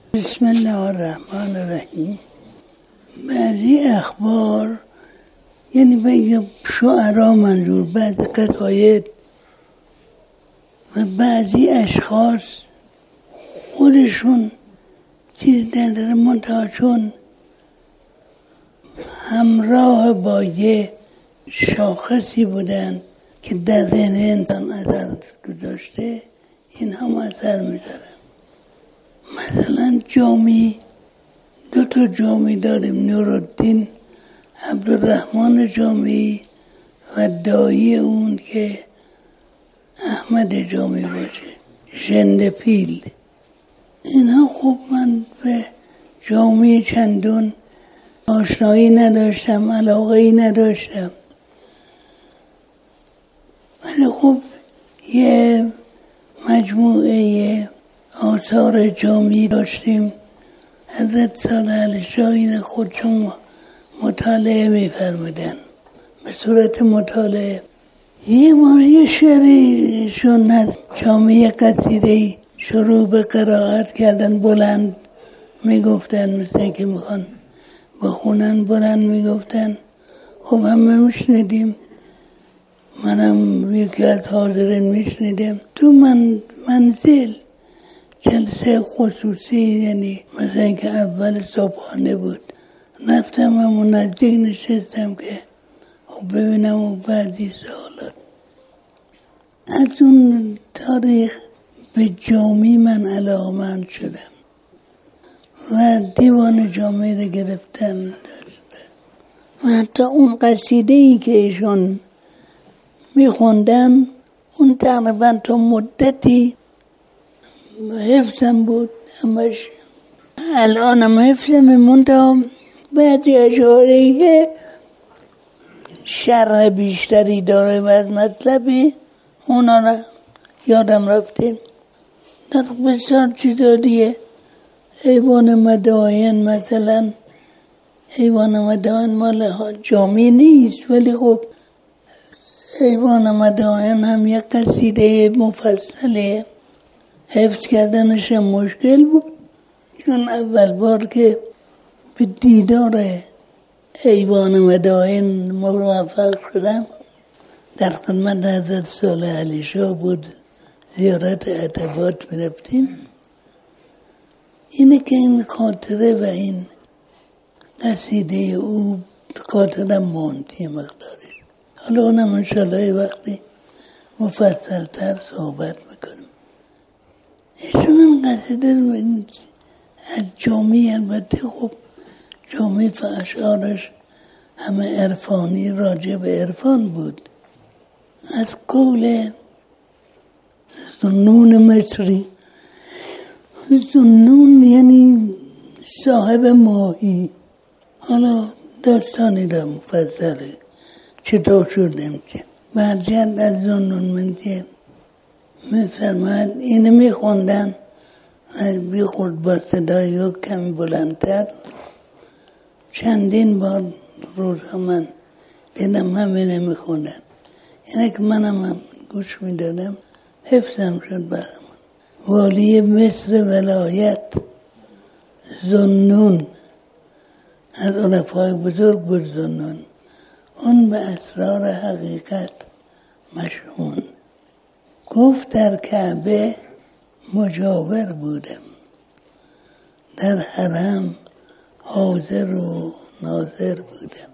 بسم الله الرحمن الرحیم. بعضی اخبار، یعنی به شعرا منظور، بعضی قصاید و بعضی اشخاص خودشون چیز نداره، منتها چون همراه با یه شاخصی بودن که در ذهن انسان اثر گذاشته، این هم اثر میذارن. مثلا جامی، 2 جامی داریم، نورالدین عبدالرحمن جامی و دایی اون که احمد جامی باشه، ژنده‌پیل. اینا خوب من به جامی چندون آشنایی نداشتم، علاقه‌ای نداشتم، ولی خوب یه مجموعه آثار جامی داشتیم. حضرت صالح علیه شاه این خودشون مطالعه می‌فرمودن به صورت مطالعه. یه بار یه شعریشون از جامعه قصیده شروع به قرائت کردن، بلند میگفتن، مثل اینکه میخوان بخونن، بلند میگفتن. خب همه میشنیدیم، منم یکی از حاضرین میشنیدم. تو منزل جلسه خصوصی، یعنی مثل اینکه اول صبحانه بود، رفتم همون نزدیک نشستم که خب ببینم و بعضی سوالات. از اون تاریخ به جامی من علاقه‌مند شدم و دیوان جامی رو گرفتم و حتی اون قصیده‌ای که ایشون میخوندن اون تقریبا تا مدتی حفظم بود، همش الانم حفظم. منتها بعضی اشعاری که شرح بیشتری داره و از مطلبی اونا رو یادم رفتیم. در بسیار چیزا دیگه، ایوان مدائن مثلا، ایوان مدائن مال جامی نیست، ولی خب ایوان مدائن هم یک قصیده مفصله، حفظ کردنش مشکل بود. چون اول بار که به دیدار ایوان مدائن موفق شدم، در خدمت حضرت صالح علیه شاه بود، زیارت عتبات می رفتیم. اینه که این خاطره و این قصیده او خاطرم ماند یه مقدارش. حالا اونم انشالله وقتی مفصل تر صحبت میکنم. ایشون این قصیده از جامی، البته خب جامی و اشعارش همه عرفانی، راجع به عرفان بود. از قول ذوالنون مصری، ذوالنون یعنی صاحب ماهی. حالا داستانی را مفصله چطور شدیم که برجت از ذوالنون مصری میفرماید، اینو میخوندن بیخورد با صدای کمی بلندتر. چندین بار روزها من دیدم همینه میخوندن، اینه که منم هم گوش میدادم، حفظم شد برامون. والی مصر ولایت ذوالنون، از عرفای بزرگ بود ذوالنون، اون به اسرار حقیقت مشهون. گفت در کعبه مجاور بودم، در حرم حاضر و ناظر بودم.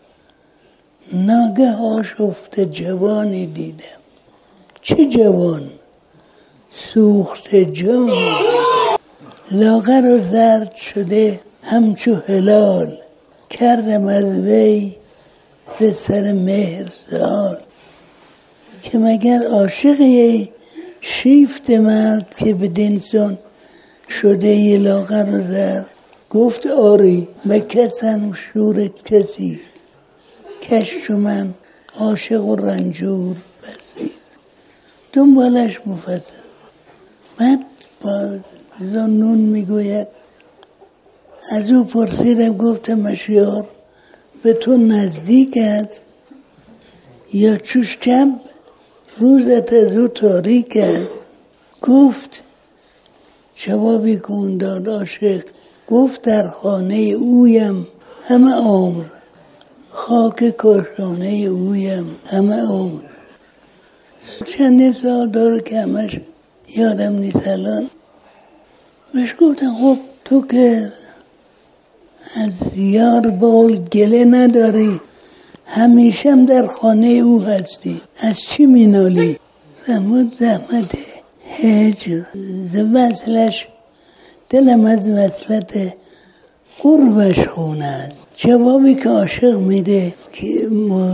ناگه آشفته جوانی دیدم. چه جوان؟ سوخت جان، لاغر و زرد شده همچو هلال. کردم از وی ز سر مهر سؤال، که مگر عاشقی شیفت مرد که بدین سان شده ی لاغر و زرد؟ گفت آری، مکسم شورت کسی، کش چو من عاشق و رنجور بسی. دنبالش مفصل. بعد با ذوالنون میگوید از او پرسیدم، گفتم اشیار به تو نزدیک است یا چوش روزت از او تاریک است؟ گفت جوابی کن داد عاشق گفت در خانه اویم همه عمر، خاک کاشانه اویم همه عمر. چند سال داره که همش یادم نیست الان. بهش گفتن خب تو که از یار بال گله نداری، همیشه هم در خانه او هستی، از چی مینالی؟ فرمود زحمته هجر ز وصلش دلم از وصلت قربش خونه است. جوابی که عاشق میده که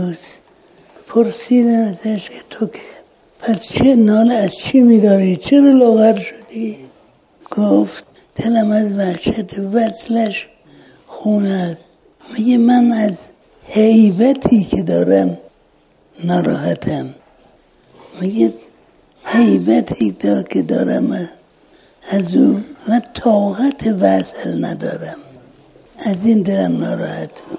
پرسیدن ازش که تو که پس چه ناله از چی میداری، چرا لاغر شدی؟ گفت دلم از وحشت وصلش خونه است. میگه من از هیبتی که دارم ناراحتم. میگه هیبتی که دارم از او و طاقت وصل ندارم، از این دلم ناراحتم.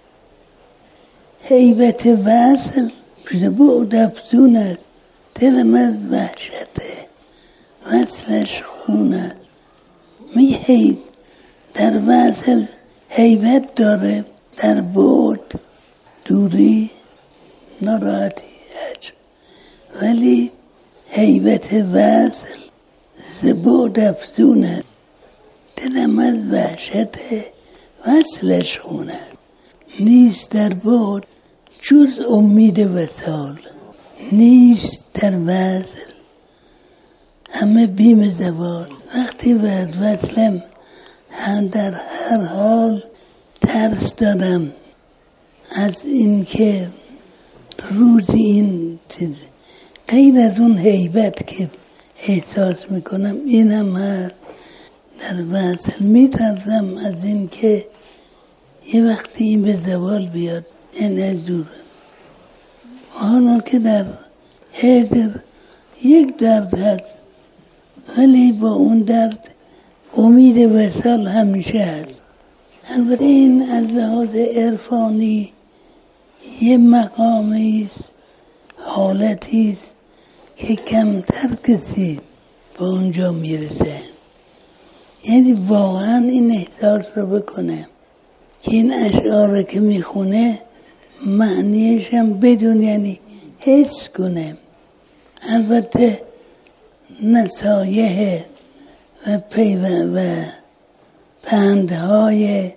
هیبت وصل بعد افزون است، دلم از وحشت وصلش خون است. میگه در وصل هیبت داره، در بعد دوری ناراحتی هست، ولی هیبت وصل ز بعد افزون است، دلم از وحشت وصلش خون است. نیست در بعد جز امید وصال، نیست در وصل همه بیم زوال. وقتی وصلم هم در هر حال ترس دارم از این که روزی این غیر از اون هیبت که احساس میکنم این هم هست. در وصل میترسم از این که یه وقتی این به زوال بیاد، این از دوره. حالا که در هجر یک درد هست، ولی با اون درد امید وصال همیشه هست. البته این از لحاظ عرفانی یه مقامی است، حالتی است که کمتر کسی به اونجا میرسه. یعنی واقعا این احساس رو بکنه که این اشعار که میخونه معنیش هم بدون یعنی حس کنه. البته نصایح و پندهای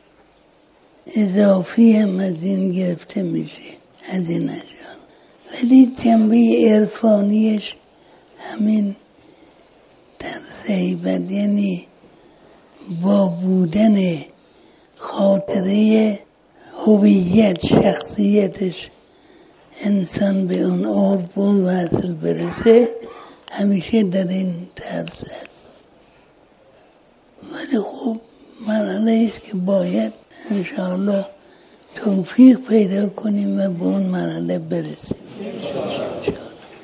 اضافی هم از این گرفته میشه، از این اشعار، ولی جنبه عرفانیش همین در هیبت، یعنی با بودن خاطره هویت شخصیتش انسان به اون عرف و وصل برسه، همیشه در این طرز است. ولی خب مرحله است که باید انشاءالله توفیق پیدا کنیم و به اون مرحله برسیم.